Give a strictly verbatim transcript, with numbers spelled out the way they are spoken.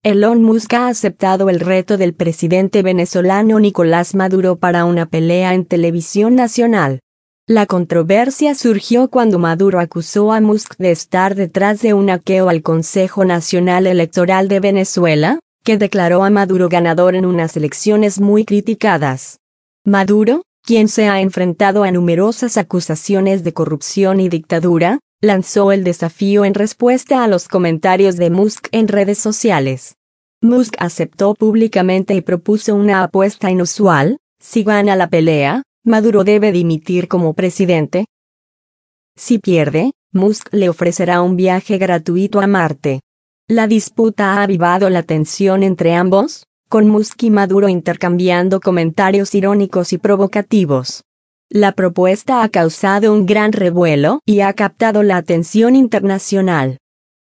Elon Musk ha aceptado el reto del presidente venezolano Nicolás Maduro para una pelea en televisión nacional. La controversia surgió cuando Maduro acusó a Musk de estar detrás de un hackeo al Consejo Nacional Electoral de Venezuela, que declaró a Maduro ganador en unas elecciones muy criticadas. Maduro, quien se ha enfrentado a numerosas acusaciones de corrupción y dictadura, lanzó el desafío en respuesta a los comentarios de Musk en redes sociales. Musk aceptó públicamente y propuso una apuesta inusual: si gana la pelea, Maduro debe dimitir como presidente. Si pierde, Musk le ofrecerá un viaje gratuito a Marte. La disputa ha avivado la tensión entre ambos, con Musk y Maduro intercambiando comentarios irónicos y provocativos. La propuesta ha causado un gran revuelo y ha captado la atención internacional.